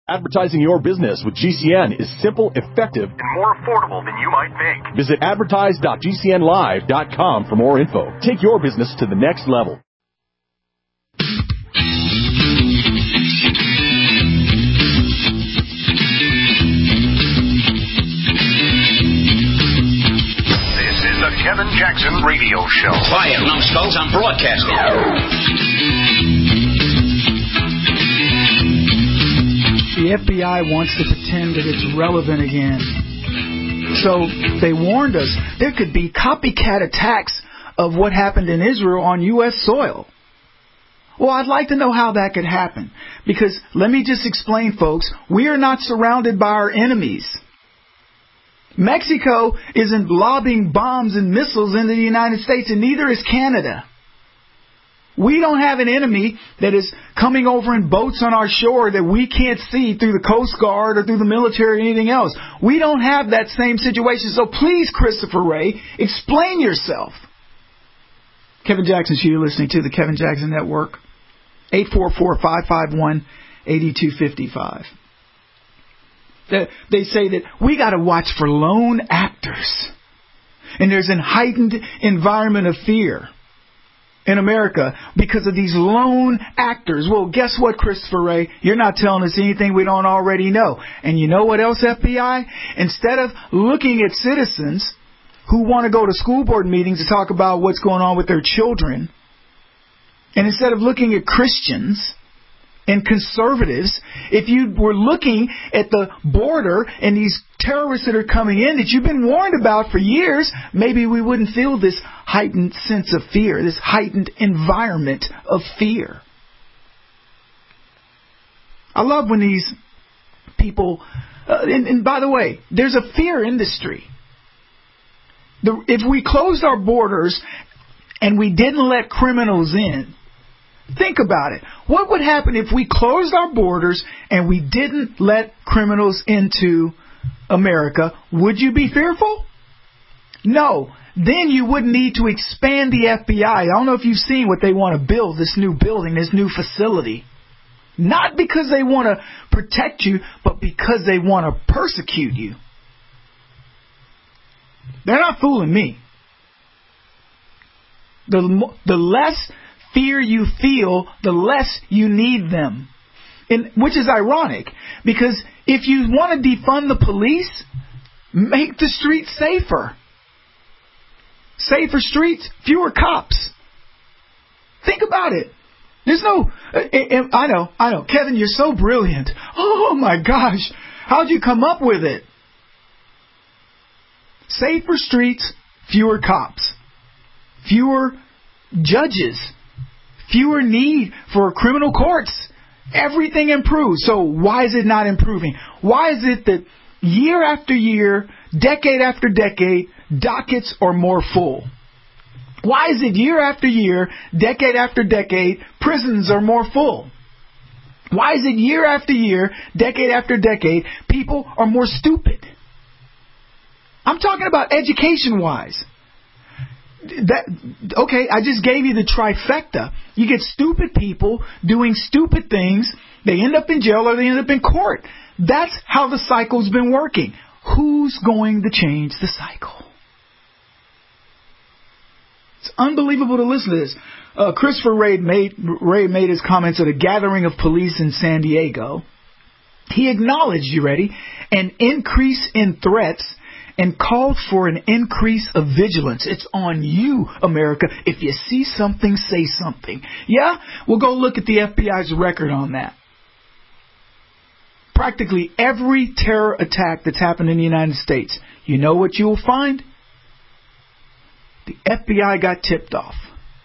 Advertising your business with GCN is simple, effective, and more affordable than you might think. Visit advertise.gcnlive.com for more info. Take your business to the next level. This is the Kevin Jackson Radio Show. Quiet, numbskulls, I'm broadcasting. The FBI wants to pretend that it's relevant again. So they warned us there could be copycat attacks of what happened in Israel on U.S. soil. Well, I'd like to know how that could happen. Because let me just explain, folks, we are not surrounded by our enemies. Mexico isn't lobbing bombs and missiles into the United States, and neither is Canada. We don't have an enemy that is coming over in boats on our shore that we can't see through the Coast Guard or through the military or anything else. We don't have that same situation. So please, Christopher Wray, explain yourself. Kevin Jackson Show, you're listening to the Kevin Jackson Network. 844-551-8255. They say that we got to watch for lone actors. And there's a heightened environment of fear in America because of these lone actors. Well, guess what, Christopher Wray? You're not telling us anything we don't already know. And you know what else, FBI? Instead of looking at citizens who want to go to school board meetings to talk about what's going on with their children, and instead of looking at Christians and conservatives, if you were looking at the border and these terrorists that are coming in that you've been warned about for years, maybe we wouldn't feel this heightened sense of fear, this heightened environment of fear. I love when these people, and by the way, there's a fear industry. If we closed our borders and we didn't let criminals in, think about it. What would happen if we closed our borders and we didn't let criminals into America? Would you be fearful? No. Then you wouldn't need to expand the FBI. I don't know if you've seen what they want to build, this new building, this new facility. Not because they want to protect you, but because they want to persecute you. They're not fooling me. The less fear you feel, the less you need them. And which is ironic, because if you want to defund the police, make the streets safer. Safer streets, fewer cops. Think about it. There's no... I know. Kevin, you're so brilliant. Oh my gosh. How'd you come up with it? Safer streets, fewer cops. Fewer judges. Fewer need for criminal courts. Everything improves. So why is it not improving? Why is it that year after year, decade after decade, dockets are more full? Why is it year after year, decade after decade, prisons are more full? Why is it year after year, decade after decade, people are more stupid? I'm talking about education-wise. Okay, I just gave you the trifecta. You get stupid people doing stupid things. They end up in jail or they end up in court. That's how the cycle's been working. Who's going to change the cycle? It's unbelievable to listen to this. Christopher Wray made his comments at a gathering of police in San Diego. He acknowledged, you ready, an increase in threats and called for an increase of vigilance. It's on you, America. If you see something, say something. Yeah? We'll go look at the FBI's record on that. Practically every terror attack that's happened in the United States, you know what you'll find? The FBI got tipped off.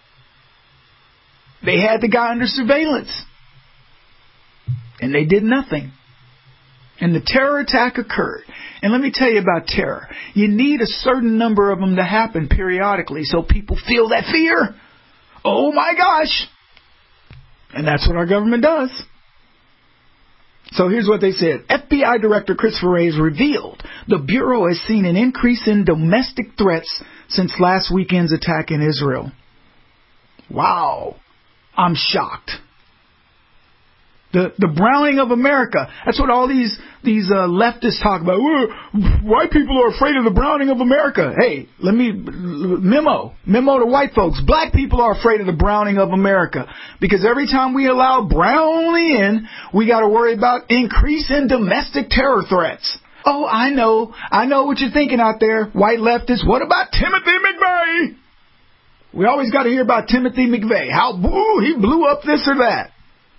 They had the guy under surveillance. And they did nothing. And the terror attack occurred. And let me tell you about terror. You need a certain number of them to happen periodically so people feel that fear. Oh my gosh. And that's what our government does. So here's what they said. FBI Director Christopher Wray has revealed the Bureau has seen an increase in domestic threats since last weekend's attack in Israel. Wow. I'm shocked. The browning of America. That's what all these leftists talk about. White people are afraid of the browning of America. Hey, memo to white folks. Black people are afraid of the browning of America. Because every time we allow brown only in, we got to worry about increase in domestic terror threats. Oh, I know what you're thinking out there, white leftists. What about Timothy McVeigh? We always got to hear about Timothy McVeigh. How he blew up this or that.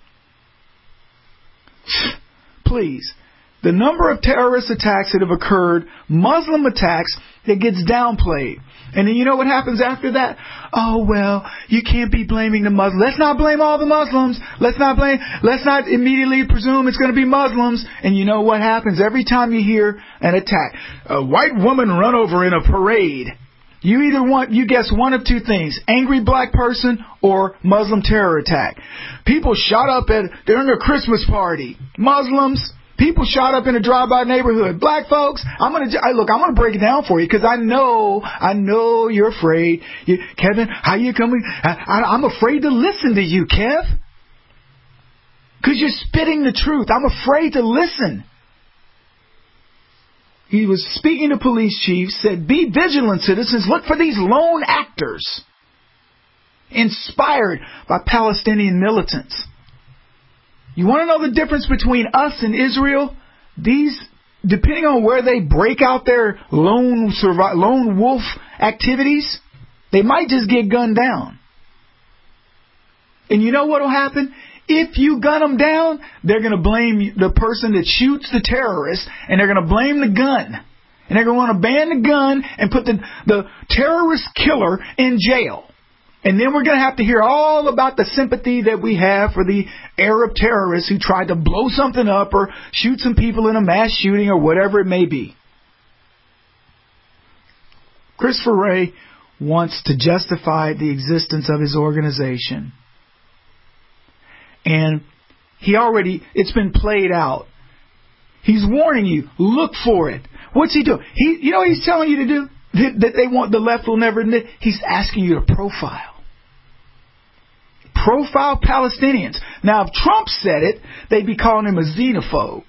Please, the number of terrorist attacks that have occurred, Muslim attacks, that gets downplayed. And then you know what happens after that? Oh, well, you can't be blaming the Muslims. Let's not blame all the Muslims. Let's not immediately presume it's going to be Muslims. And you know what happens every time you hear an attack? A white woman run over in a parade. You guess one of two things: angry black person or Muslim terror attack. People shot up during a Christmas party. Muslims. People shot up in a drive-by neighborhood. Black folks. I'm gonna break it down for you because I know you're afraid. Kevin, how you coming? I'm afraid to listen to you, Kev, because you're spitting the truth. I'm afraid to listen. He was speaking to police chiefs, said, be vigilant, citizens. Look for these lone actors inspired by Palestinian militants. You want to know the difference between us and Israel? These, depending on where they break out their lone wolf activities, they might just get gunned down. And you know what will happen? If you gun them down, they're going to blame the person that shoots the terrorist, and they're going to blame the gun. And they're going to want to ban the gun and put the terrorist killer in jail. And then we're going to have to hear all about the sympathy that we have for the Arab terrorists who tried to blow something up or shoot some people in a mass shooting or whatever it may be. Christopher Wray wants to justify the existence of his organization. And it's been played out. He's warning you, look for it. What's he doing? You know what he's telling you to do? That they want, the left will never admit. He's asking you to profile. Profile Palestinians. Now, if Trump said it, they'd be calling him a xenophobe.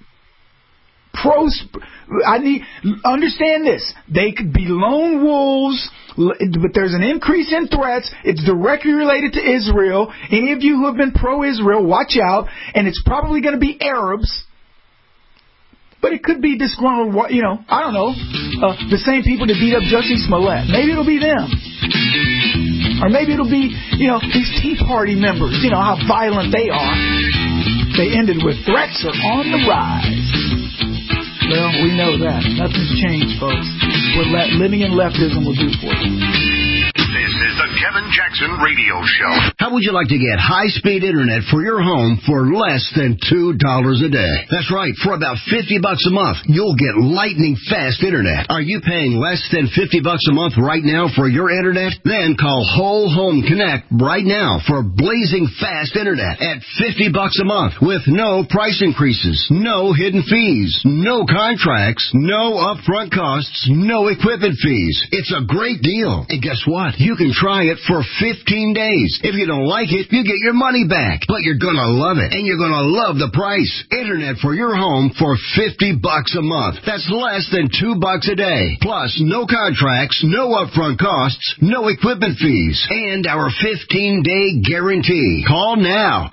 Understand this. They could be lone wolves, but there's an increase in threats. It's directly related to Israel. Any of you who have been pro-Israel, watch out. And it's probably going to be Arabs. But it could be disgruntled, I don't know, the same people that beat up Jussie Smollett. Maybe it'll be them. Or maybe it'll be, these Tea Party members, how violent they are. They ended with threats are on the rise. Well, we know that. Nothing's changed, folks. What living in leftism will do for you. This is the Kevin Jackson Radio Show. How would you like to get high-speed internet for your home for less than $2 a day? That's right. For about $50 a month, you'll get lightning-fast internet. Are you paying less than $50 a month right now for your internet? Then call Whole Home Connect right now for blazing fast internet at $50 a month with no price increases, no hidden fees, no contracts, no upfront costs, no equipment fees. It's a great deal. And guess what? You can try it for 15 days. If you don't like it, you get your money back. But you're going to love it, and you're going to love the price. Internet for your home for $50 a month. That's less than $2 a day. Plus, no contracts, no upfront costs, no equipment fees, and our 15-day guarantee. Call now.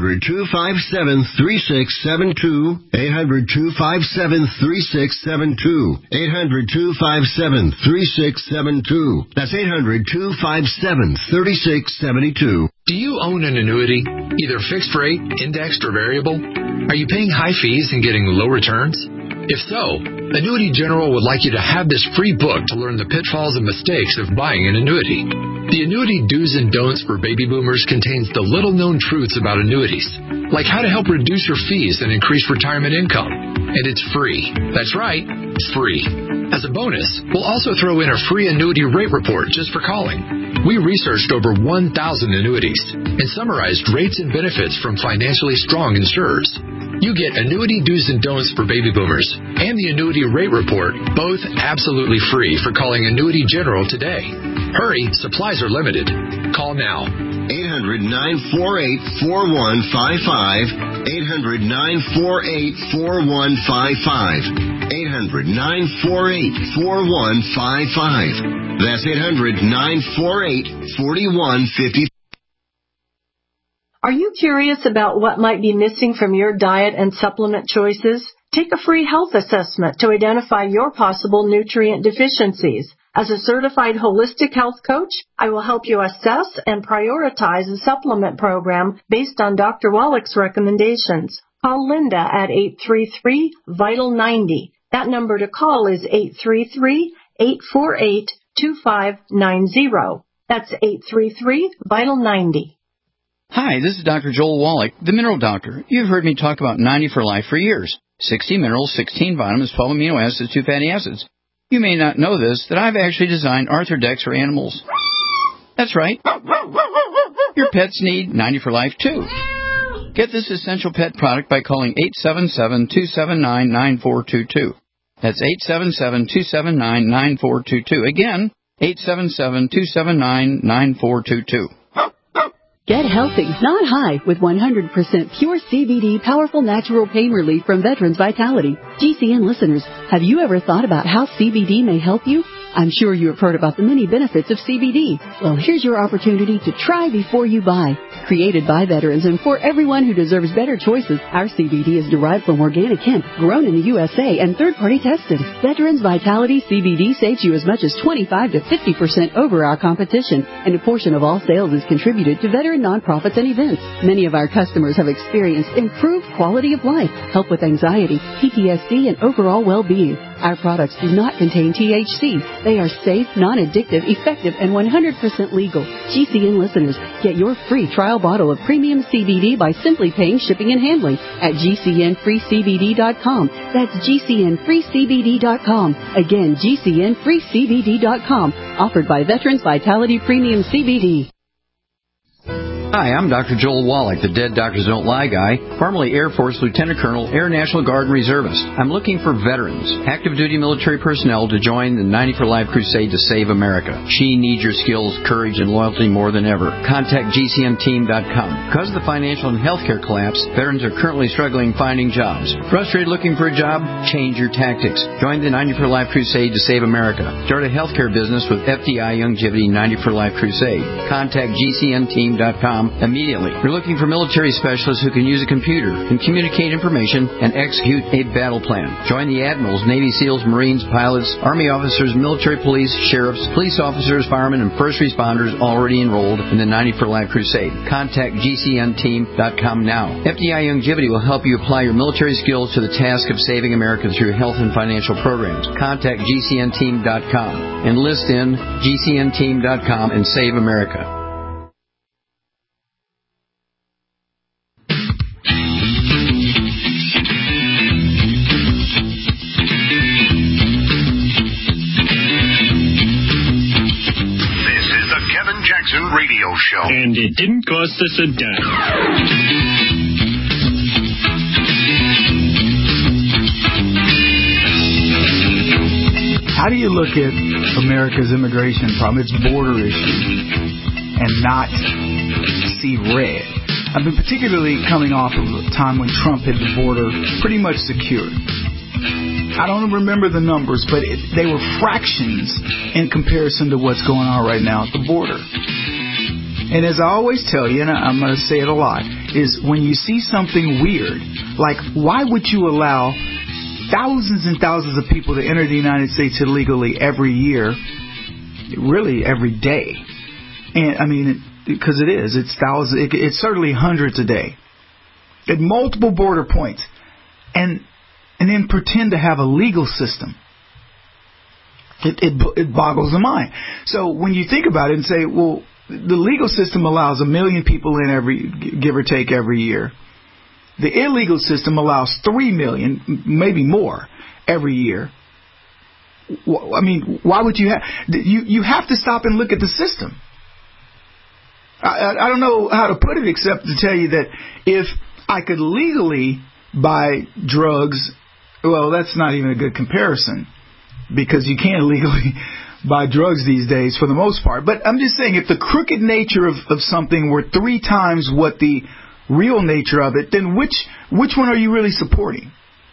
800-257-3672. 800-257-3672. 800-257-3672. That's 800-257-3672. Do you own an annuity, either fixed rate, indexed, or variable? Are you paying high fees and getting low returns? If so, Annuity General would like you to have this free book to learn the pitfalls and mistakes of buying an annuity. The Annuity Do's and Don'ts for Baby Boomers contains the little-known truths about annuities, like how to help reduce your fees and increase retirement income. And it's free. That's right, free. As a bonus, we'll also throw in a free annuity rate report just for calling. We researched over 1,000 annuities and summarized rates and benefits from financially strong insurers. You get Annuity Do's and Don'ts for Baby Boomers and the Annuity Rate Report, both absolutely free for calling Annuity General today. Hurry, supplies are limited. Call now. 800-948-4155. 800-948-4155. 800-948-4155. That's 800-948-4155. Are you curious about what might be missing from your diet and supplement choices? Take a free health assessment to identify your possible nutrient deficiencies. As a certified holistic health coach, I will help you assess and prioritize a supplement program based on Dr. Wallach's recommendations. Call Linda at 833-VITAL-90. That number to call is 833-848-2590. That's 833-VITAL-90. Hi, this is Dr. Joel Wallach, the Mineral Doctor. You've heard me talk about 90 for Life for years. 60 minerals, 16 vitamins, 12 amino acids, 2 fatty acids. You may not know this, that I've actually designed Arthrodex for animals. That's right. Your pets need 90 for Life, too. Get this essential pet product by calling 877-279-9422. That's 877-279-9422. Again, 877-279-9422. Get healthy, not high, with 100% pure CBD powerful natural pain relief from Veterans Vitality. GCN listeners, have you ever thought about how CBD may help you? I'm sure you have heard about the many benefits of CBD. Well, here's your opportunity to try before you buy. Created by veterans and for everyone who deserves better choices, our CBD is derived from organic hemp, grown in the USA, and third-party tested. Veterans Vitality CBD saves you as much as 25 to 50% over our competition, and a portion of all sales is contributed to veteran nonprofits and events. Many of our customers have experienced improved quality of life, help with anxiety, PTSD, and overall well-being. Our products do not contain THC. They are safe, non-addictive, effective, and 100% legal. GCN listeners, get your free trial bottle of premium CBD by simply paying shipping and handling at GCNFreeCBD.com. That's GCNFreeCBD.com. Again, GCNFreeCBD.com. Offered by Veterans Vitality Premium CBD. Hi, I'm Dr. Joel Wallach, the Dead Doctors Don't Lie guy, formerly Air Force Lieutenant Colonel, Air National Guard Reservist. I'm looking for veterans, active duty military personnel to join the 90 for Life crusade to save America. She needs your skills, courage, and loyalty more than ever. Contact GCNteam.com. Because of the financial and healthcare collapse, veterans are currently struggling finding jobs. Frustrated looking for a job? Change your tactics. Join the 90 for Life crusade to save America. Start a healthcare business with FDI Longevity 90 for Life crusade. Contact GCNteam.com immediately. We're looking for military specialists who can use a computer and communicate information and execute a battle plan. Join the admirals, Navy SEALs, Marines, pilots, Army officers, military police, sheriffs, police officers, firemen, and first responders already enrolled in the 90 for Life crusade. Contact GCNteam.com now. FDI Longevity will help you apply your military skills to the task of saving America through health and financial programs. Contact GCNteam.com. Enlist in GCNteam.com and save America. Radio show. And it didn't cost us a dime. How do you look at America's immigration problem, its border issue, and not see red? I mean, particularly coming off of a time when Trump had the border pretty much secured. I don't remember the numbers, but they were fractions in comparison to what's going on right now at the border. And as I always tell you, and I'm going to say it a lot, is when you see something weird, like why would you allow thousands and thousands of people to enter the United States illegally every year, really every day? And I mean, because it's thousands, it's certainly hundreds a day at multiple border points, and then pretend to have a legal system. It boggles the mind. So when you think about it and say, well, the legal system allows 1 million people in give or take every year. The illegal system allows 3 million, maybe more, every year. I mean, why would you have? You have to stop and look at the system. I don't know how to put it except to tell you that if I could legally buy drugs, well, that's not even a good comparison because you can't legally buy drugs these days for the most part. But I'm just saying, if the crooked nature of something were 3 times what the real nature of it, then which one are you really supporting?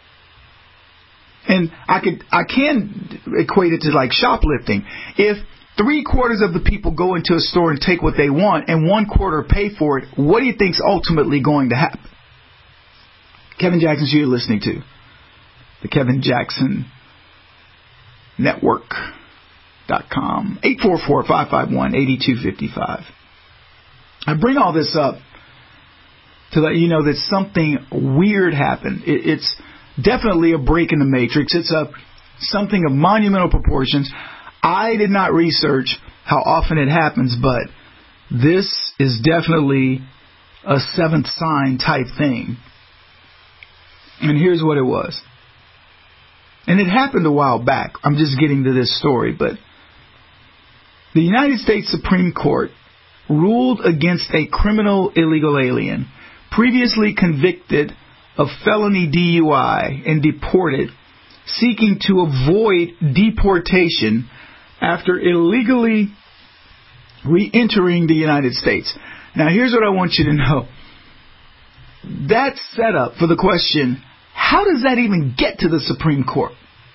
And I can equate it to like shoplifting. If 3/4 of the people go into a store and take what they want and 1/4 pay for it, what do you think's ultimately going to happen? Kevin Jackson, you're listening to the Kevin Jackson Network.com. 844-551-8255. I bring all this up to let you know that something weird happened. It's definitely a break in the matrix. It's something of monumental proportions. I did not research how often it happens, but this is definitely a seventh sign type thing. And here's what it was. And it happened a while back. I'm just getting to this story, but the United States Supreme Court ruled against a criminal illegal alien previously convicted of felony DUI and deported, seeking to avoid deportation after illegally re-entering the United States. Now, here's what I want you to know. That's set up for the question, how does that even get to the Supreme Court?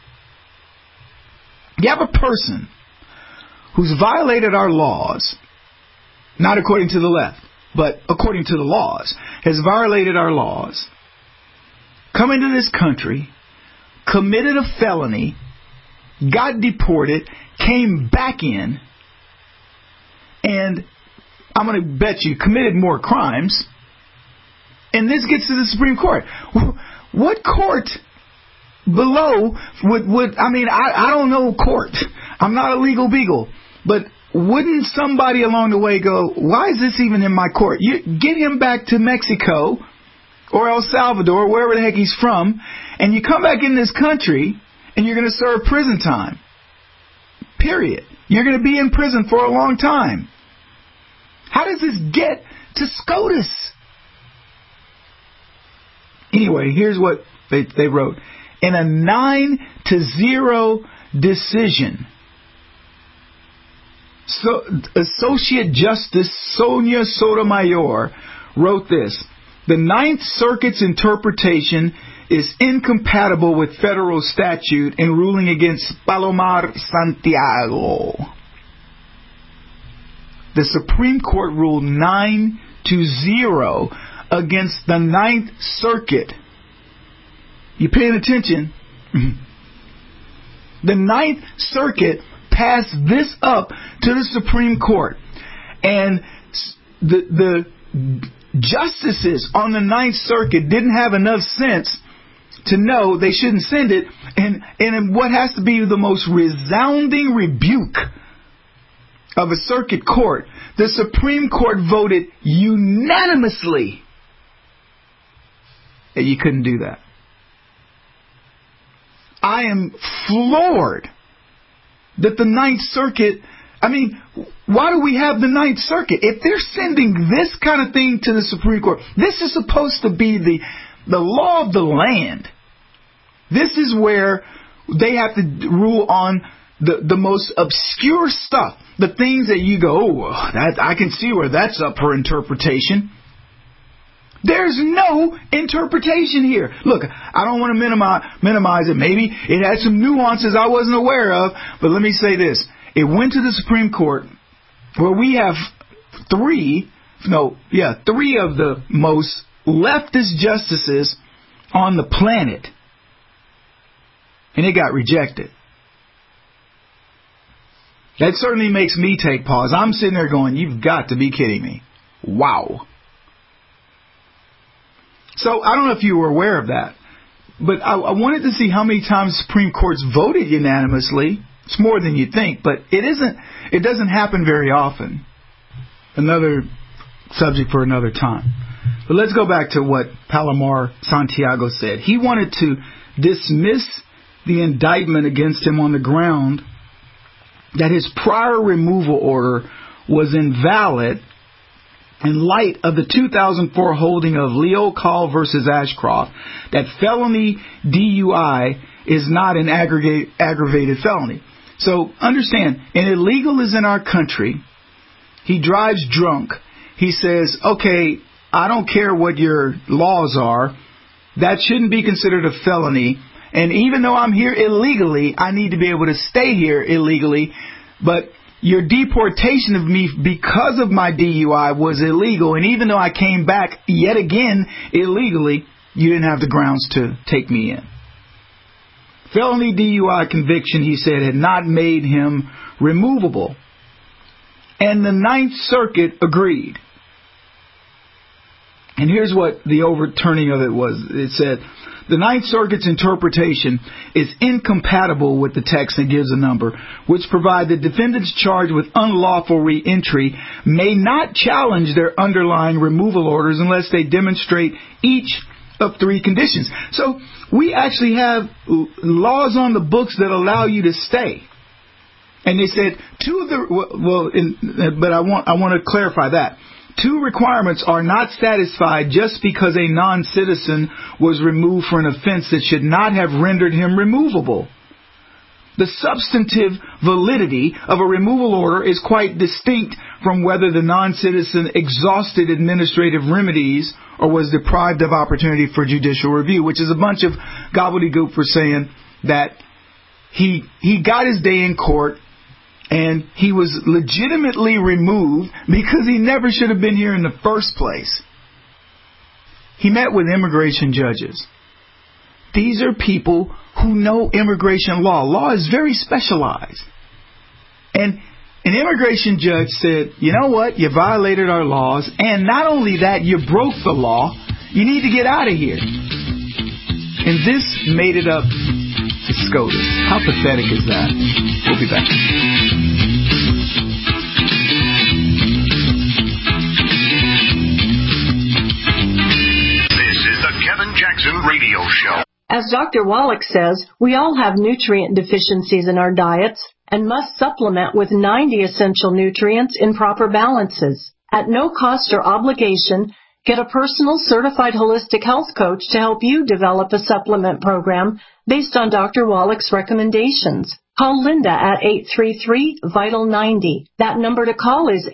You have a person who's violated our laws, not according to the left, but according to the laws, has violated our laws, come into this country, committed a felony, got deported, came back in, and I'm going to bet you committed more crimes, and this gets to the Supreme Court. What court below would I don't know court. I'm not a legal beagle, but wouldn't somebody along the way go, why is this even in my court? You get him back to Mexico or El Salvador, wherever the heck he's from, and you come back in this country and you're going to serve prison time. Period. You're going to be in prison for a long time. How does this get to SCOTUS? Anyway, here's what they wrote. In a 9-0 decision, Associate Justice Sonia Sotomayor wrote this: the Ninth Circuit's interpretation is incompatible with federal statute in ruling against Palomar Santiago. The Supreme Court ruled 9-0 against the Ninth Circuit. You paying attention? The Ninth Circuit passed this up to the Supreme Court, and the justices on the Ninth Circuit didn't have enough sense to know they shouldn't send it, and in what has to be the most resounding rebuke of a circuit court, the Supreme Court voted unanimously that you couldn't do that. I am floored that the Ninth Circuit, why do we have the Ninth Circuit? If they're sending this kind of thing to the Supreme Court, this is supposed to be the law of the land. This is where they have to rule on the most obscure stuff, the things that you go, I can see where that's up for interpretation. There's no interpretation here. Look, I don't want to minimize it. Maybe it had some nuances I wasn't aware of, but let me say this. It went to the Supreme Court where we have three of the most leftist justices on the planet, and it got rejected. That certainly makes me take pause. I'm sitting there going, you've got to be kidding me. Wow. So I don't know if you were aware of that, but I wanted to see how many times Supreme Courts voted unanimously. It's more than you think, but it doesn't happen very often. Another subject for another time. But let's go back to what Palomar Santiago said. He wanted to dismiss the indictment against him on the ground that his prior removal order was invalid in light of the 2004 holding of Leocal versus Ashcroft, that felony DUI is not an aggravated felony. So understand, an illegal is in our country. He drives drunk. He says, okay, I don't care what your laws are. That shouldn't be considered a felony. And even though I'm here illegally, I need to be able to stay here illegally. But your deportation of me because of my DUI was illegal. And even though I came back yet again illegally, you didn't have the grounds to take me in. Felony DUI conviction, he said, had not made him removable. And the Ninth Circuit agreed. And here's what the overturning of it was. It said, the Ninth Circuit's interpretation is incompatible with the text that gives a number, which provide that defendants charged with unlawful re-entry may not challenge their underlying removal orders unless they demonstrate each of three conditions. So we actually have laws on the books that allow you to stay. And they said but I want to clarify that. Two requirements are not satisfied just because a non-citizen was removed for an offense that should not have rendered him removable. The substantive validity of a removal order is quite distinct from whether the non-citizen exhausted administrative remedies or was deprived of opportunity for judicial review, which is a bunch of gobbledygook for saying that he got his day in court and he was legitimately removed because he never should have been here in the first place. He met with immigration judges. These are people who know immigration law. Law is very specialized. And an immigration judge said, you know what? You violated our laws. And not only that, you broke the law. You need to get out of here. And this made it up to SCOTUS. How pathetic is that? We'll be back. This is the Kevin Jackson Radio Show. As Dr. Wallach says, we all have nutrient deficiencies in our diets and must supplement with 90 essential nutrients in proper balances. At no cost or obligation, get a personal certified holistic health coach to help you develop a supplement program based on Dr. Wallach's recommendations. Call Linda at 833-VITAL-90. That number to call is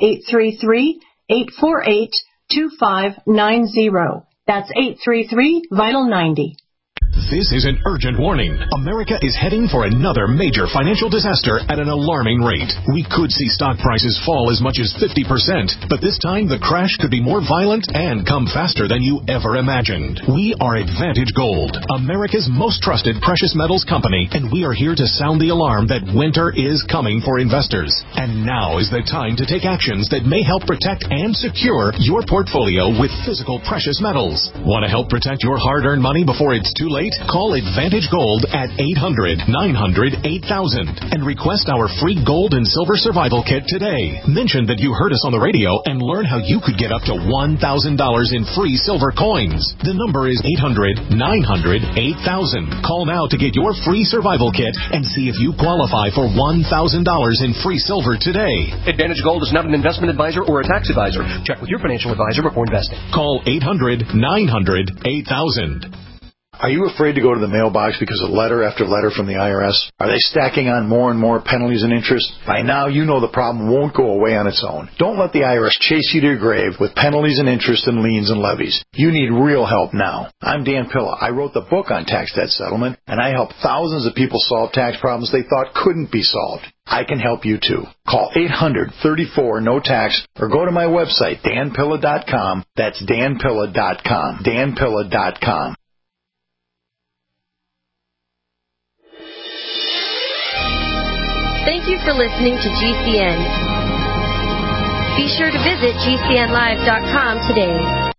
833-848-2590. That's 833-VITAL-90. This is an urgent warning. America is heading for another major financial disaster at an alarming rate. We could see stock prices fall as much as 50%, but this time the crash could be more violent and come faster than you ever imagined. We are Advantage Gold, America's most trusted precious metals company, and we are here to sound the alarm that winter is coming for investors. And now is the time to take actions that may help protect and secure your portfolio with physical precious metals. Want to help protect your hard-earned money before it's too late? Call Advantage Gold at 800-900-8000 and request our free gold and silver survival kit today. Mention that you heard us on the radio and learn how you could get up to $1,000 in free silver coins. The number is 800-900-8000. Call now to get your free survival kit and see if you qualify for $1,000 in free silver today. Advantage Gold is not an investment advisor or a tax advisor. Check with your financial advisor before investing. Call 800-900-8000. Are you afraid to go to the mailbox because of letter after letter from the IRS? Are they stacking on more and more penalties and interest? By now, you know the problem won't go away on its own. Don't let the IRS chase you to your grave with penalties and interest and liens and levies. You need real help now. I'm Dan Pilla. I wrote the book on tax debt settlement, and I help thousands of people solve tax problems they thought couldn't be solved. I can help you too. Call 800-34-NO-TAX or go to my website, danpilla.com. That's danpilla.com. danpilla.com. Thank you for listening to GCN. Be sure to visit GCNlive.com today.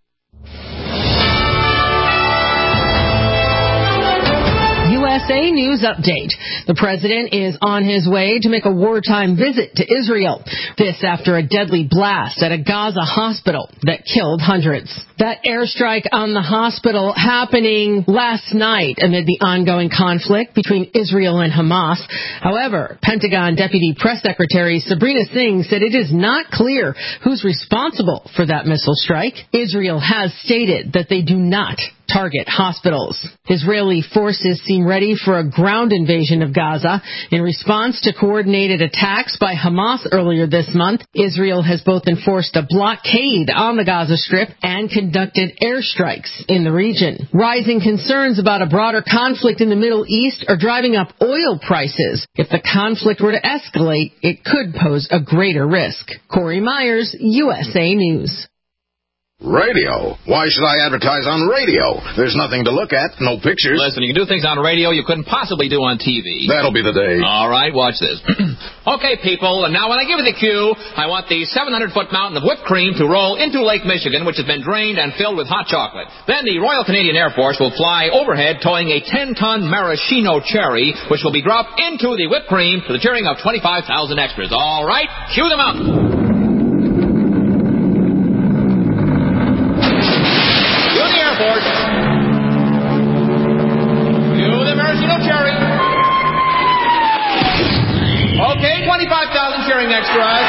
USA News Update. The president is on his way to make a wartime visit to Israel. This after a deadly blast at a Gaza hospital that killed hundreds. That airstrike on the hospital happening last night amid the ongoing conflict between Israel and Hamas. However, Pentagon Deputy Press Secretary Sabrina Singh said it is not clear who's responsible for that missile strike. Israel has stated that they do not target hospitals. Israeli forces seem ready for a ground invasion of Gaza. In response to coordinated attacks by Hamas earlier this month, Israel has both enforced a blockade on the Gaza Strip and conducted airstrikes in the region. Rising concerns about a broader conflict in the Middle East are driving up oil prices. If the conflict were to escalate, it could pose a greater risk. Corey Myers, USA News. Radio? Why should I advertise on radio? There's nothing to look at, no pictures. Listen, you can do things on radio you couldn't possibly do on TV. That'll be the day. All right, watch this. Okay, people, and now when I give you the cue, I want the 700-foot mountain of whipped cream to roll into Lake Michigan, which has been drained and filled with hot chocolate. Then the Royal Canadian Air Force will fly overhead towing a 10-ton maraschino cherry, which will be dropped into the whipped cream to the cheering of 25,000 extras. All right, cue the mountain. Okay, 25,000 cheering extras.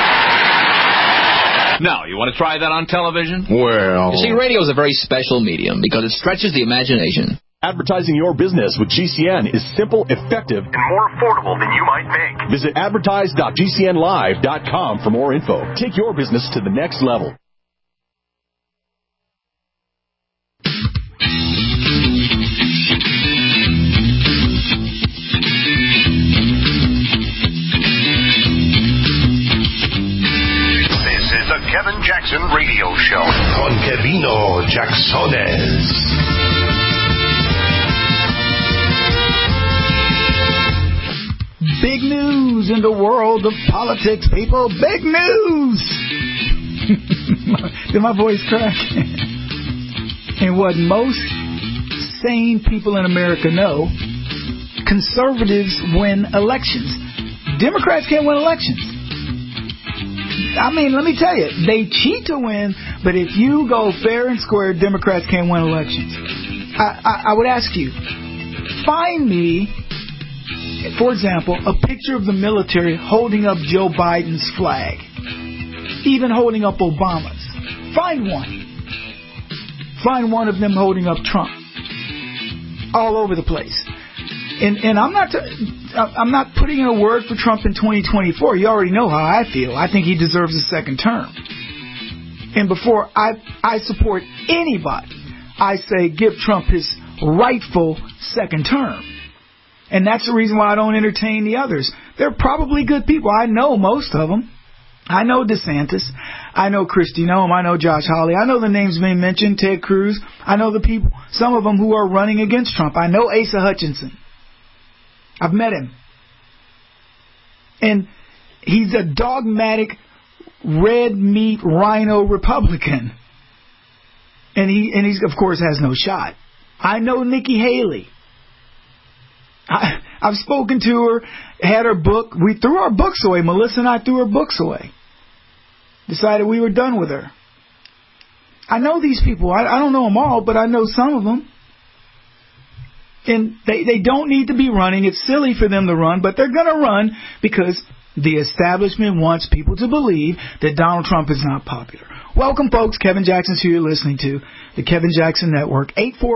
Now, you want to try that on television? Well... You see, radio is a very special medium because it stretches the imagination. Advertising your business with GCN is simple, effective, and more affordable than you might think. Visit advertise.gcnlive.com for more info. Take your business to the next level. The Kevin Jackson Radio Show. Con Kevino Jacksones. Big news in the world of politics, people. Big news! Did my voice crack? And what most sane people in America know, conservatives win elections. Democrats can't win elections. I mean, let me tell you, they cheat to win, but if you go fair and square, Democrats can't win elections. I would ask you, find me, for example, a picture of the military holding up Joe Biden's flag, even holding up Obama's. Find one. Find one of them holding up Trump. All over the place. And I'm not putting in a word for Trump in 2024. You already know how I feel. I think he deserves a second term. And before I support anybody, I say give Trump his rightful second term. And that's the reason why I don't entertain the others. They're probably good people. I know most of them. I know DeSantis. I know Kristi Noem. I know Josh Hawley. I know the names being mentioned, Ted Cruz. I know the people, some of them who are running against Trump. I know Asa Hutchinson. I've met him. And he's a dogmatic red meat rhino Republican. And he of course has no shot. I know Nikki Haley. I've spoken to her, had her book. We threw our books away. Melissa and I threw her books away. Decided we were done with her. I know these people. I don't know them all, but I know some of them. And they don't need to be running. It's silly for them to run, but they're going to run because the establishment wants people to believe that Donald Trump is not popular. Welcome, folks. Kevin Jackson's who you're listening to. The Kevin Jackson Network,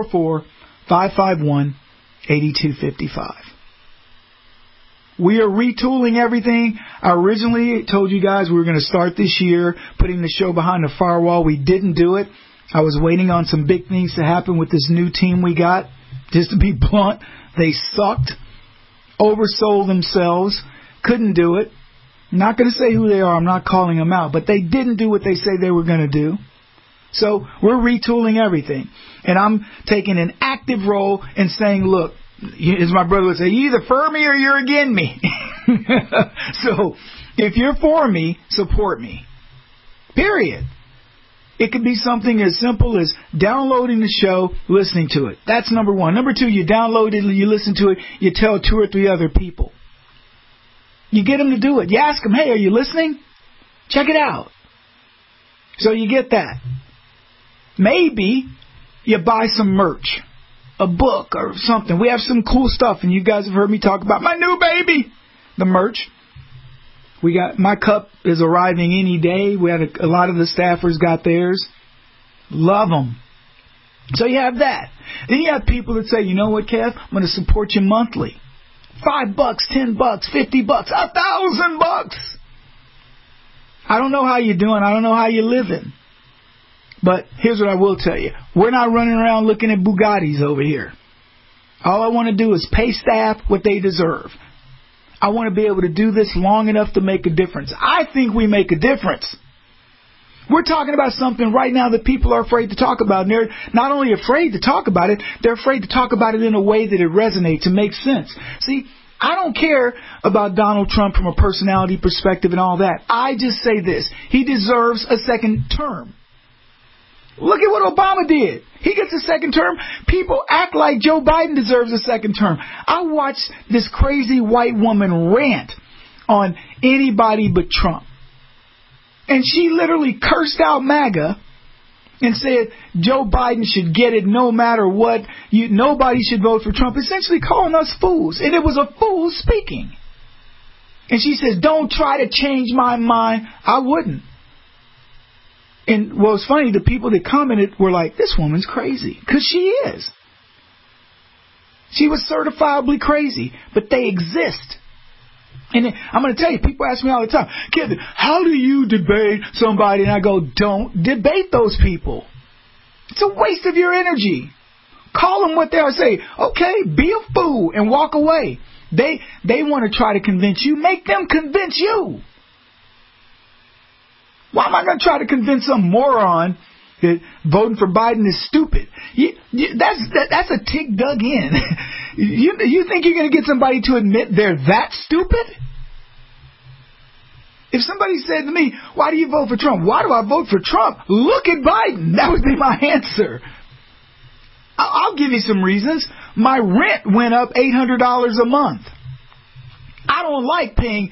844-551-8255. We are retooling everything. I originally told you guys we were going to start this year putting the show behind the firewall. We didn't do it. I was waiting on some big things to happen with this new team we got. Just to be blunt, they sucked, oversold themselves, couldn't do it. I'm not going to say who they are. I'm not calling them out. But they didn't do what they say they were going to do. So we're retooling everything. And I'm taking an active role in saying, look, as my brother would say, you're either for me or you're against me. So if you're for me, support me. Period. It could be something as simple as downloading the show, listening to it. That's number one. Number two, you download it, you listen to it, you tell 2 or 3 other people. You get them to do it. You ask them, hey, are you listening? Check it out. So you get that. Maybe you buy some merch, a book or something. We have some cool stuff, and you guys have heard me talk about my new baby, the merch. We got my cup is arriving any day. We had a lot of the staffers got theirs. Love them. So you have that. Then you have people that say, you know what, Kev? I'm going to support you monthly. $5, $10, $50, $1,000. I don't know how you're doing. I don't know how you're living. But here's what I will tell you. We're not running around looking at Bugattis over here. All I want to do is pay staff what they deserve. I want to be able to do this long enough to make a difference. I think we make a difference. We're talking about something right now that people are afraid to talk about. And they're not only afraid to talk about it, they're afraid to talk about it in a way that it resonates and makes sense. See, I don't care about Donald Trump from a personality perspective and all that. I just say this. He deserves a second term. Look at what Obama did. He gets a second term. People act like Joe Biden deserves a second term. I watched this crazy white woman rant on anybody but Trump. And she literally cursed out MAGA and said Joe Biden should get it no matter what. Nobody should vote for Trump, essentially calling us fools. And it was a fool speaking. And she says, don't try to change my mind. I wouldn't. And what was funny, the people that commented were like, this woman's crazy. Because she is. She was certifiably crazy. But they exist. And I'm going to tell you, people ask me all the time, Kevin, how do you debate somebody? And I go, don't debate those people. It's a waste of your energy. Call them what they are. Say, okay, be a fool and walk away. They want to try to convince you. Make them convince you. Why am I going to try to convince some moron that voting for Biden is stupid? That's a tick dug in. You think you're going to get somebody to admit they're that stupid? If somebody said to me, why do you vote for Trump? Why do I vote for Trump? Look at Biden. That would be my answer. I'll give you some reasons. My rent went up $800 a month. I don't like paying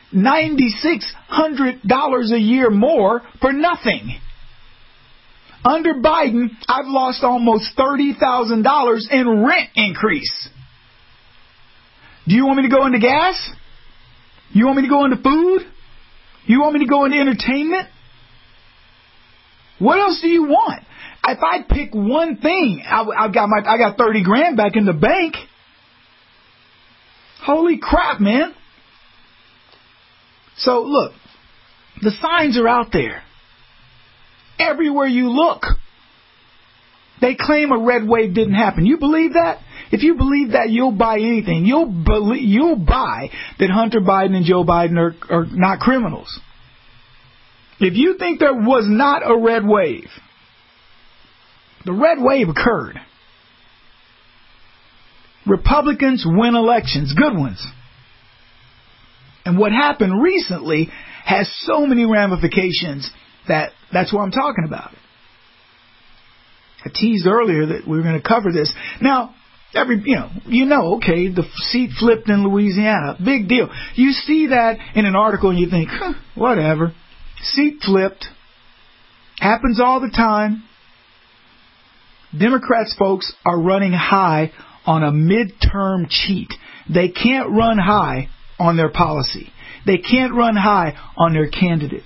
$9,600 a year more for nothing. Under Biden, I've lost almost $30,000 in rent increase. Do you want me to go into gas? You want me to go into food? You want me to go into entertainment? What else do you want? If I pick one thing, I got 30 grand back in the bank. Holy crap, man. So look, the signs are out there. Everywhere you look, they claim a red wave didn't happen. You believe that? If you believe that, you'll buy anything. You'll buy that Hunter Biden and Joe Biden are not criminals. If you think there was not a red wave, the red wave occurred. Republicans win elections, good ones. And what happened recently has so many ramifications that's what I'm talking about. I teased earlier that we were going to cover this. Now, okay, the seat flipped in Louisiana. Big deal. You see that in an article and you think, whatever. Seat flipped. Happens all the time. Democrats, folks, are running high on a midterm cheat. They can't run high on their policy. They can't run high on their candidates.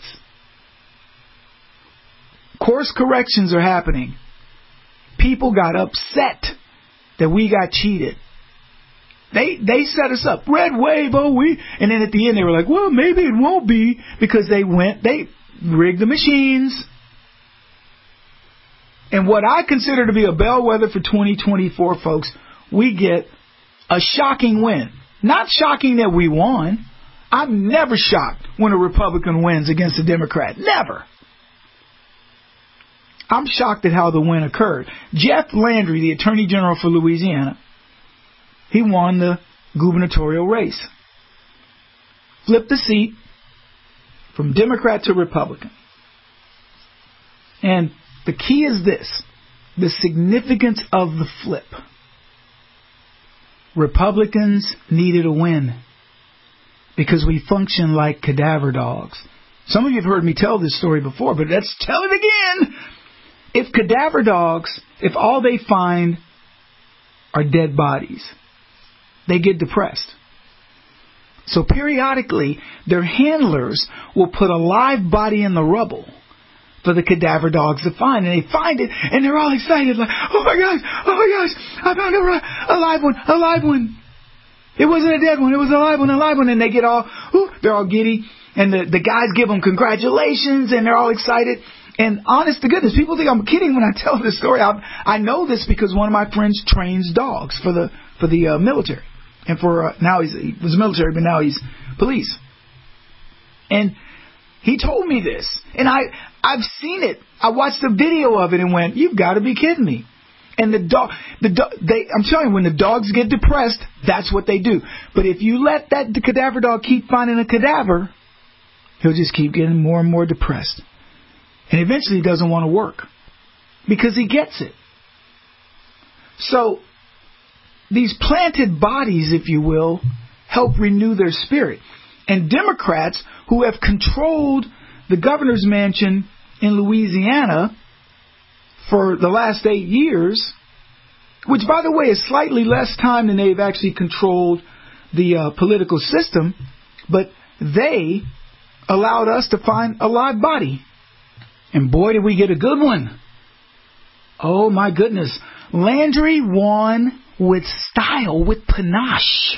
Course corrections are happening. People got upset that we got cheated. They set us up. Red wave, and then at the end they were like, well, maybe it won't be, because they rigged the machines. And what I consider to be a bellwether for 2024, folks, we get a shocking win. Not shocking that we won. I'm never shocked when a Republican wins against a Democrat. Never. I'm shocked at how the win occurred. Jeff Landry, the Attorney General for Louisiana, he won the gubernatorial race. Flipped the seat from Democrat to Republican. And the key is this, the significance of the flip. Republicans needed a win because we function like cadaver dogs. Some of you have heard me tell this story before, but let's tell it again. If cadaver dogs, if all they find are dead bodies, they get depressed. So periodically, their handlers will put a live body in the rubble for the cadaver dogs to find. And they find it, and they're all excited, like, oh my gosh, I found a live one. It wasn't a dead one, it was a live one. And they get all, they're all giddy. And the guys give them congratulations, and they're all excited. And honest to goodness, people think I'm kidding when I tell this story. I know this because one of my friends trains dogs for the military. And now he was military, but now he's police. And he told me this, and I've seen it. I watched the video of it and went, "You've got to be kidding me!" And I'm telling you, when the dogs get depressed, that's what they do. But if you let the cadaver dog keep finding a cadaver, he'll just keep getting more and more depressed, and eventually he doesn't want to work because he gets it. So these planted bodies, if you will, help renew their spirit. And Democrats who have controlled the governor's mansion in Louisiana for the last 8 years, which, by the way, is slightly less time than they've actually controlled the political system, but they allowed us to find a live body. And boy, did we get a good one. Oh, my goodness. Landry won with style, with panache.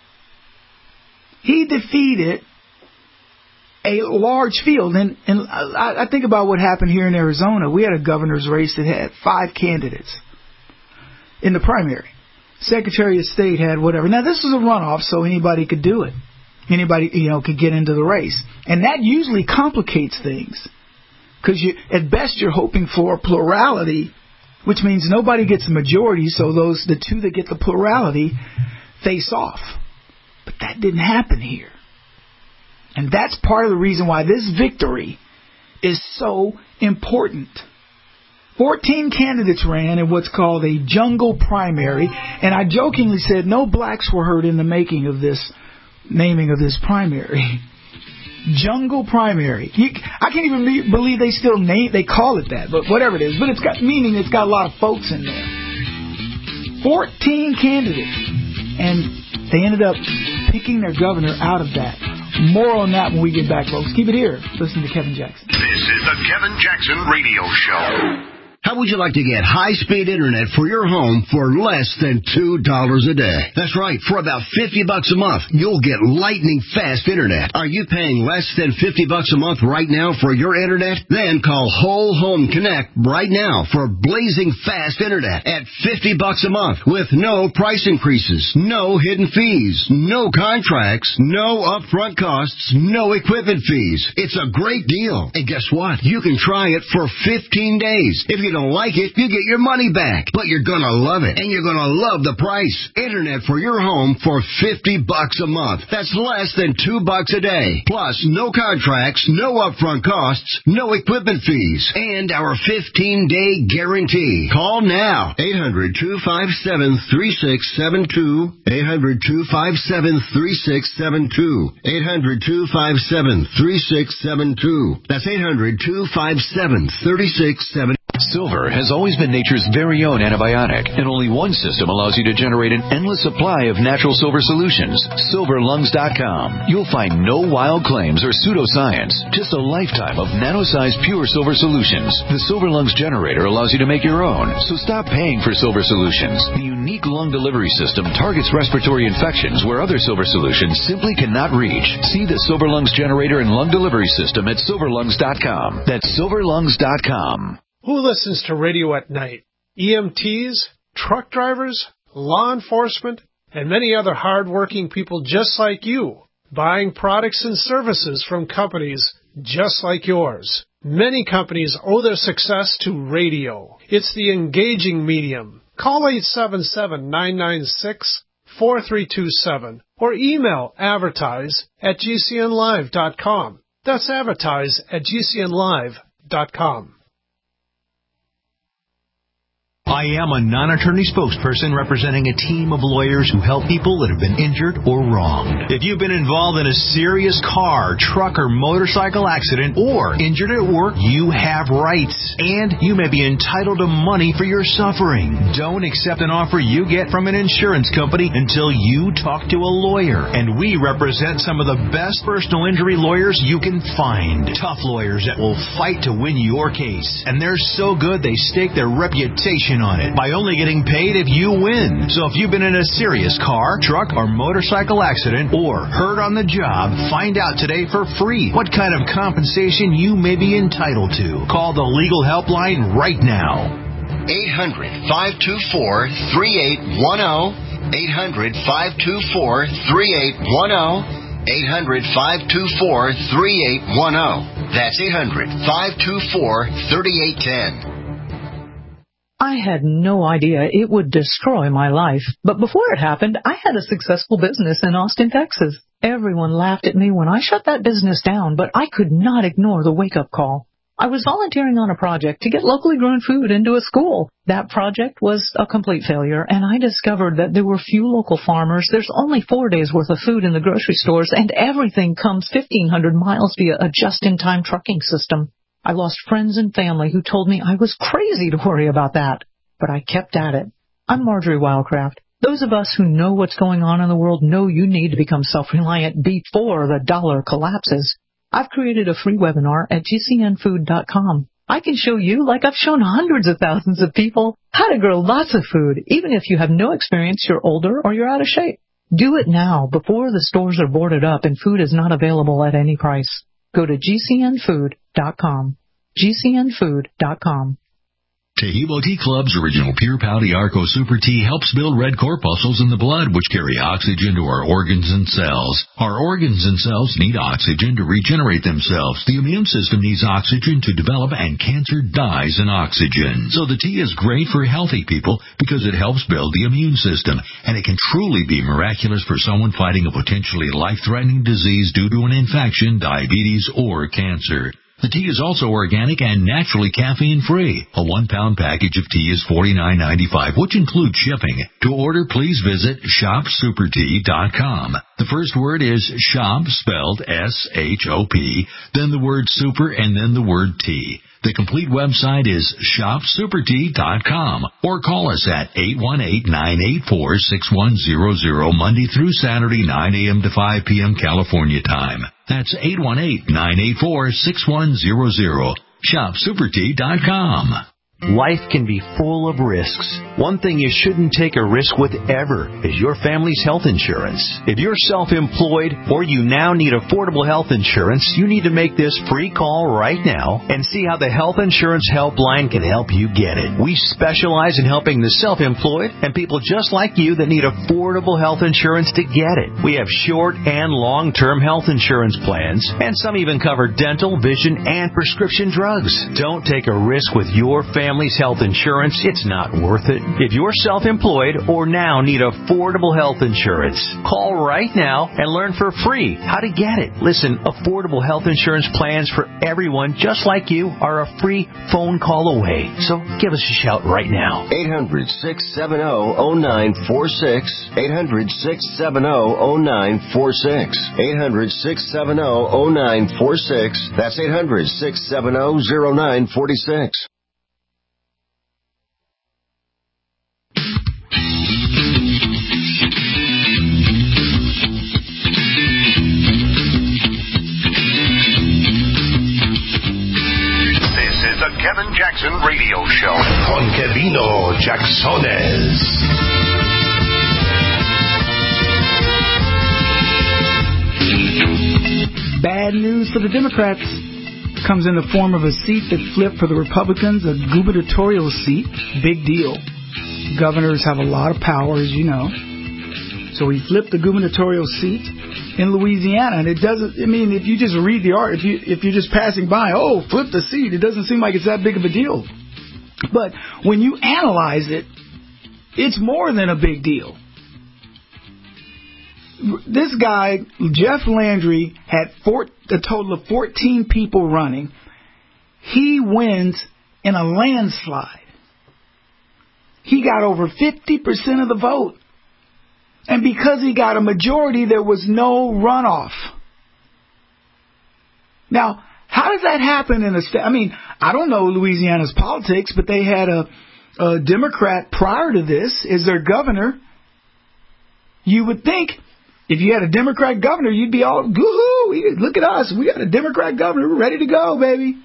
He defeated a large field. And I think about what happened here in Arizona. We had a governor's race that had 5 candidates in the primary. Secretary of State had whatever. Now, this was a runoff, so anybody could do it. Anybody, could get into the race. And that usually complicates things. Because at best you're hoping for plurality, which means nobody gets a majority, so the two that get the plurality face off. But that didn't happen here. And that's part of the reason why this victory is so important. 14 candidates ran in what's called a jungle primary, and I jokingly said no blacks were hurt in the naming of this primary. Jungle primary. I can't even believe they still they call it that, but whatever it is. But it's got meaning. It's got a lot of folks in there. 14 candidates, and they ended up picking their governor out of that. More on that when we get back, folks. Keep it here. Listen to Kevin Jackson. This is the Kevin Jackson Radio Show. How would you like to get high-speed internet for your home for less than $2 a day? That's right. For about $50 a month, you'll get lightning-fast internet. Are you paying less than $50 a month right now for your internet? Then call Whole Home Connect right now for blazing fast internet at $50 a month with no price increases, no hidden fees, no contracts, no upfront costs, no equipment fees. It's a great deal. And guess what? You can try it for 15 days. If you don't like it, you get your money back. But you're going to love it, and you're going to love the price. Internet for your home for $50 a month. That's less than $2 a day. Plus, no contracts, no upfront costs, no equipment fees, and our 15-day guarantee. Call now. 800-257-3672. 800-257-3672. 800-257-3672. That's 800-257-3672. Silver has always been nature's very own antibiotic, and only one system allows you to generate an endless supply of natural silver solutions. SilverLungs.com. You'll find no wild claims or pseudoscience, just a lifetime of nano-sized pure silver solutions. The Silver Lungs generator allows you to make your own, so stop paying for silver solutions. The unique lung delivery system targets respiratory infections where other silver solutions simply cannot reach. See the Silver Lungs generator and lung delivery system at SilverLungs.com. That's SilverLungs.com. Who listens to radio at night? EMTs, truck drivers, law enforcement, and many other hard-working people just like you, buying products and services from companies just like yours. Many companies owe their success to radio. It's the engaging medium. Call 877-996-4327 or email advertise@gcnlive.com. That's advertise@gcnlive.com. I am a non-attorney spokesperson representing a team of lawyers who help people that have been injured or wronged. If you've been involved in a serious car, truck, or motorcycle accident or injured at work, you have rights, and you may be entitled to money for your suffering. Don't accept an offer you get from an insurance company until you talk to a lawyer, and we represent some of the best personal injury lawyers you can find. Tough lawyers that will fight to win your case, and they're so good they stake their reputation on it by only getting paid if you win. So if you've been in a serious car, truck, or motorcycle accident or hurt on the job, find out today for free what kind of compensation you may be entitled to. Call the legal helpline right now. 800-524-3810. 800-524-3810. 800-524-3810. That's 800-524-3810. I had no idea it would destroy my life. But before it happened, I had a successful business in Austin, Texas. Everyone laughed at me when I shut that business down, but I could not ignore the wake-up call. I was volunteering on a project to get locally grown food into a school. That project was a complete failure, and I discovered that there were few local farmers. There's only 4 days' worth of food in the grocery stores, and everything comes 1,500 miles via a just-in-time trucking system. I lost friends and family who told me I was crazy to worry about that, but I kept at it. I'm Marjorie Wildcraft. Those of us who know what's going on in the world know you need to become self-reliant before the dollar collapses. I've created a free webinar at gcnfood.com. I can show you, like I've shown hundreds of thousands of people, how to grow lots of food, even if you have no experience, you're older, or you're out of shape. Do it now before the stores are boarded up and food is not available at any price. Go to gcnfood.com. gcnfood.com. Tehebo Tea Club's original Pure Pouty Arco Super Tea helps build red corpuscles in the blood, which carry oxygen to our organs and cells. Our organs and cells need oxygen to regenerate themselves. The immune system needs oxygen to develop, and cancer dies in oxygen. So the tea is great for healthy people because it helps build the immune system, and it can truly be miraculous for someone fighting a potentially life-threatening disease due to an infection, diabetes, or cancer. The tea is also organic and naturally caffeine-free. A 1-pound package of tea is $49.95, which includes shipping. To order, please visit shopsupertea.com. The first word is shop, spelled S-H-O-P, then the word super, and then the word tea. The complete website is shopsupertea.com, or call us at 818-984-6100 Monday through Saturday, 9 a.m. to 5 p.m. California time. That's 818-984-6100. Shopsupertea.com. Life can be full of risks. One thing you shouldn't take a risk with ever is your family's health insurance. If you're self-employed or you now need affordable health insurance, you need to make this free call right now and see how the Health Insurance Helpline can help you get it. We specialize in helping the self-employed and people just like you that need affordable health insurance to get it. We have short and long-term health insurance plans, and some even cover dental, vision, and prescription drugs. Don't take a risk with your family's health insurance. It's not worth it. If you're self-employed or now need affordable health insurance, call right now and learn for free how to get it. Listen, affordable health insurance plans for everyone just like you are a free phone call away. So give us a shout right now. 800-670-0946. 800-670-0946. 800-670-0946. That's 800-670-0946. Kevin Jackson Radio Show. Con Kevino Jacksones. Bad news for the Democrats. Comes in the form of a seat that flipped for the Republicans, a gubernatorial seat. Big deal. Governors have a lot of power, as you know. So he flipped the gubernatorial seat in Louisiana, and it doesn't. I mean, if you just read the art, if you're just passing by, oh, flip the seat, it doesn't seem like it's that big of a deal. But when you analyze it, it's more than a big deal. This guy, Jeff Landry, had a total of 14 people running. He wins in a landslide. he got over 50% of the vote. And because he got a majority, there was no runoff. Now, how does that happen in a state? I mean, I don't know Louisiana's politics, but they had a Democrat prior to this as their governor. You would think if you had a Democrat governor, you'd be all, goo-hoo, look at us. We got a Democrat governor. We're ready to go, baby.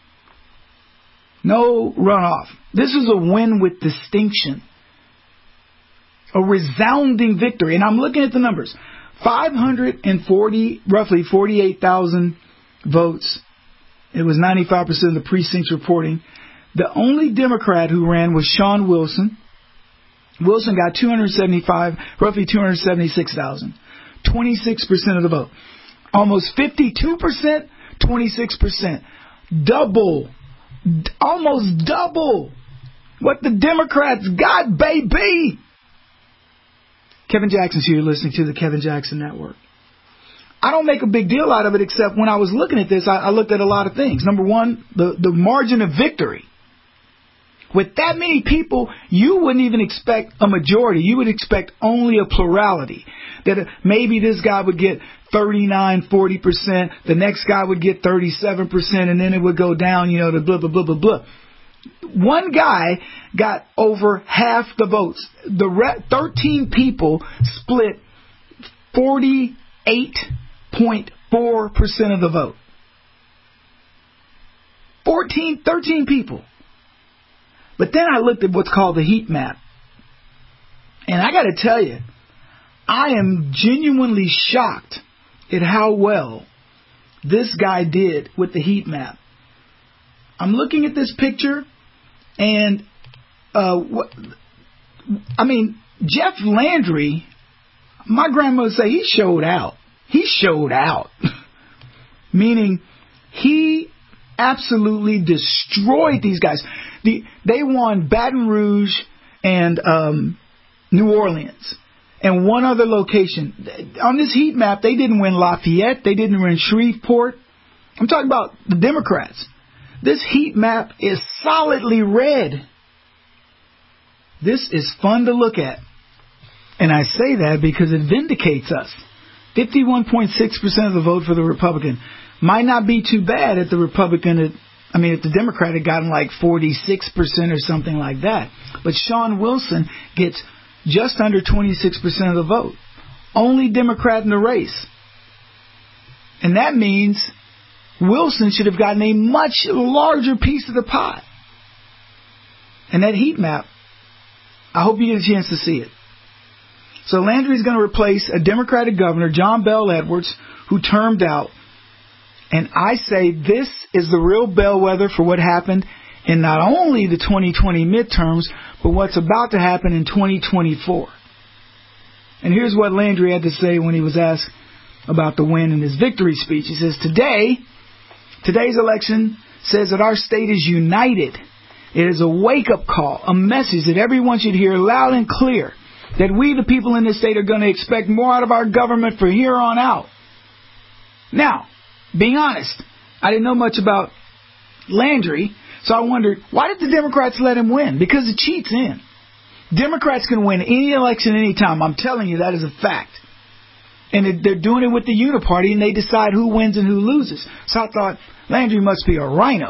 No runoff. This is a win with distinction. A resounding victory. And I'm looking at the numbers. 540, roughly 48,000 votes. It was 95% of the precincts reporting. The only Democrat who ran was Sean Wilson. Wilson got roughly 276,000. 26% of the vote. Almost 52%, 26%. Double. Almost double what the Democrats got, baby. Kevin Jackson's here listening to the Kevin Jackson Network. I don't make a big deal out of it, except when I was looking at this, I looked at a lot of things. Number one, the margin of victory. With that many people, you wouldn't even expect a majority. You would expect only a plurality. That maybe this guy would get 39, 40%, the next guy would get 37%, and then it would go down, to blah, blah, blah, blah, blah. One guy got over half the votes. 13 people split 48.4% of the vote. 13 people. But then I looked at what's called the heat map. And I got to tell you, I am genuinely shocked at how well this guy did with the heat map. I'm looking at this picture, and Jeff Landry, my grandma would say he showed out. He showed out. Meaning he absolutely destroyed these guys. They won Baton Rouge and New Orleans and one other location. On this heat map, they didn't win Lafayette. They didn't win Shreveport. I'm talking about the Democrats. This heat map is solidly red. This is fun to look at. And I say that because it vindicates us. 51.6% of the vote for the Republican. Might not be too bad if the Republican if the Democrat had gotten like 46% or something like that. But Sean Wilson gets just under 26% of the vote. Only Democrat in the race. And that means Wilson should have gotten a much larger piece of the pie. And that heat map, I hope you get a chance to see it. So Landry's going to replace a Democratic governor, John Bel Edwards, who termed out. And I say this is the real bellwether for what happened in not only the 2020 midterms, but what's about to happen in 2024. And here's what Landry had to say when he was asked about the win in his victory speech. He says, today's election says that our state is united. It is a wake-up call, a message that everyone should hear loud and clear, that we, the people in this state, are going to expect more out of our government from here on out. Now, being honest, I didn't know much about Landry, so I wondered, why did the Democrats let him win? Because it cheats in. Democrats can win any election anytime. I'm telling you, that is a fact. And they're doing it with the Uniparty, and they decide who wins and who loses. So I thought, Landry must be a rhino.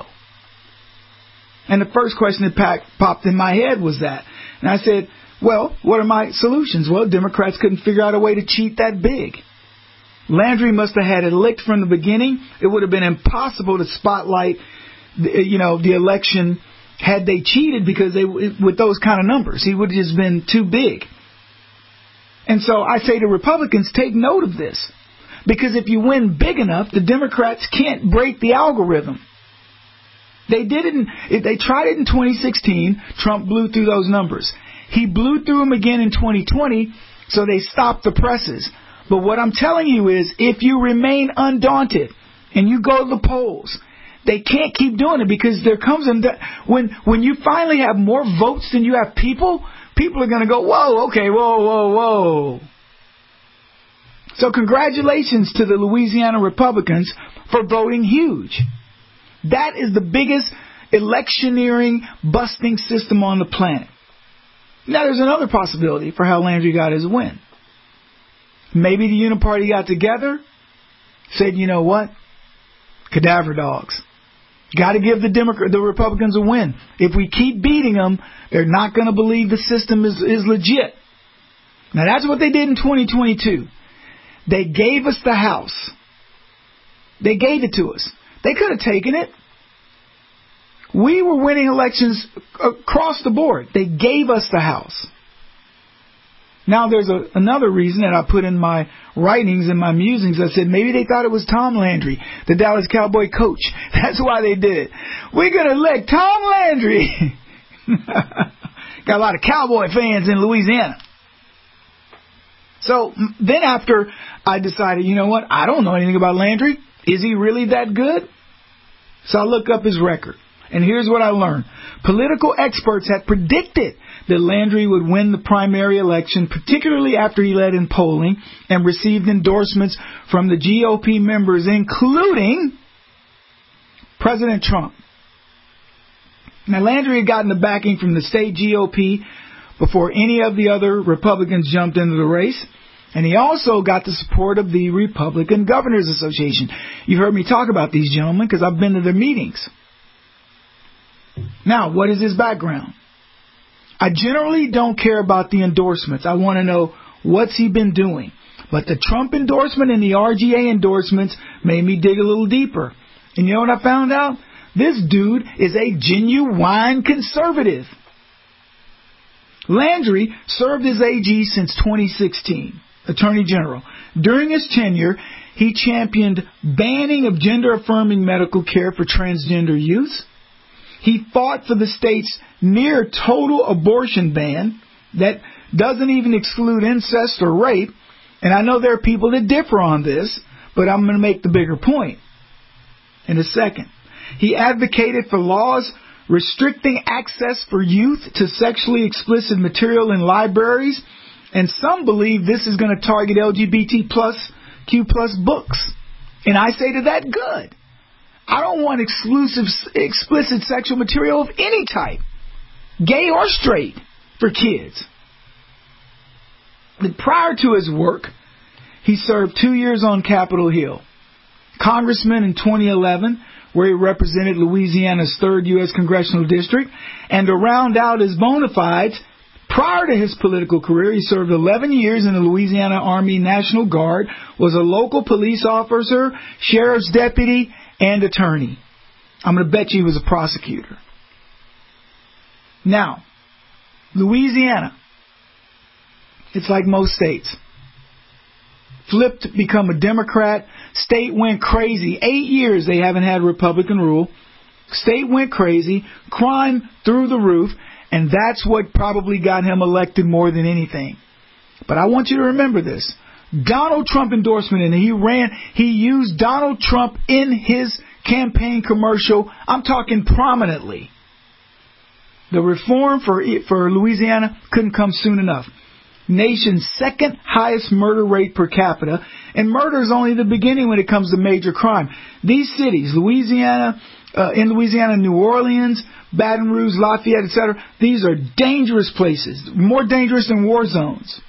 And the first question that popped in my head was that. And I said, well, what are my solutions? Well, Democrats couldn't figure out a way to cheat that big. Landry must have had it licked from the beginning. It would have been impossible to spotlight, the election had they cheated because with those kind of numbers. He would have just been too big. And so I say to Republicans, take note of this. Because if you win big enough, the Democrats can't break the algorithm. They tried it in 2016. Trump blew through those numbers. He blew through them again in 2020, so they stopped the presses. But what I'm telling you is, if you remain undaunted and you go to the polls, they can't keep doing it, because there comes when you finally have more votes than you have people are going to go, whoa, okay, whoa. So congratulations to the Louisiana Republicans for voting huge. That is the biggest electioneering busting system on the planet. Now, there's another possibility for how Landry got his win. Maybe the Uniparty got together, said, you know what? Cadaver dogs. Got to give the Republicans a win. If we keep beating them, they're not going to believe the system is legit. Now, that's what they did in 2022. They gave us the House. They gave it to us. They could have taken it. We were winning elections across the board. They gave us the House. Now, there's another reason that I put in my writings and my musings. I said maybe they thought it was Tom Landry, the Dallas Cowboy coach. That's why they did it. We're going to elect Tom Landry. Got a lot of Cowboy fans in Louisiana. So then after I decided, you know what, I don't know anything about Landry. Is he really that good? So I looked up his record. And here's what I learned. Political experts had predicted that Landry would win the primary election, particularly after he led in polling and received endorsements from the GOP members, including President Trump. Now, Landry had gotten the backing from the state GOP before any of the other Republicans jumped into the race. And he also got the support of the Republican Governors Association. You heard me talk about these gentlemen because I've been to their meetings. Now, what is his background? I generally don't care about the endorsements. I want to know what's he been doing. But the Trump endorsement and the RGA endorsements made me dig a little deeper. And you know what I found out? This dude is a genuine conservative. Landry served as AG since 2016, Attorney General. During his tenure, he championed banning of gender-affirming medical care for transgender youth. He fought for the state's near total abortion ban that doesn't even exclude incest or rape. And I know there are people that differ on this, but I'm going to make the bigger point in a second. He advocated for laws restricting access for youth to sexually explicit material in libraries, and some believe this is going to target LGBTQ+ books. And I say to that, good. I don't want explicit sexual material of any type, gay or straight, for kids. But prior to his work, he served 2 years on Capitol Hill. Congressman in 2011, where he represented Louisiana's 3rd U.S. Congressional District. And to round out his bona fides, prior to his political career, he served 11 years in the Louisiana Army National Guard, was a local police officer, sheriff's deputy, and attorney. I'm going to bet you he was a prosecutor. Now, Louisiana, it's like most states. Flipped to become a Democrat. State went crazy. 8 years they haven't had Republican rule. State went crazy. Crime through the roof. And that's what probably got him elected more than anything. But I want you to remember this. Donald Trump endorsement, and he used Donald Trump in his campaign commercial. I'm talking prominently. The reform for Louisiana couldn't come soon enough. Nation's second highest murder rate per capita, and murder is only the beginning when it comes to major crime. These cities, in Louisiana, New Orleans, Baton Rouge, Lafayette, etc., these are dangerous places, more dangerous than war zones.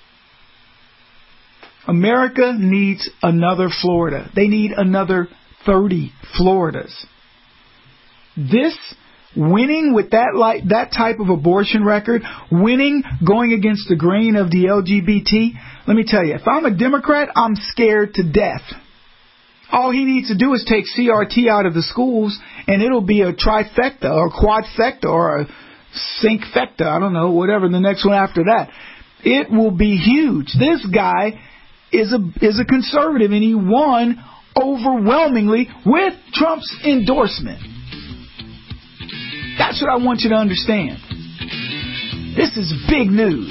America needs another Florida. They need another 30 Floridas. This winning with that type of abortion record, winning going against the grain of the LGBT, let me tell you, if I'm a Democrat, I'm scared to death. All he needs to do is take CRT out of the schools, and it'll be a trifecta or quadfecta or a syncfecta, I don't know, whatever the next one after that. It will be huge. This guy is a conservative, and he won overwhelmingly with Trump's endorsement. That's what I want you to understand. This is big news.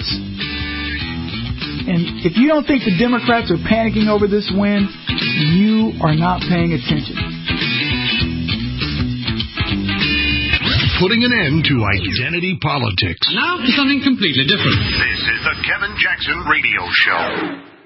And if you don't think the Democrats are panicking over this win, you are not paying attention. Putting an end to identity politics. Now for something completely different. This is the Kevin Jackson Radio Show.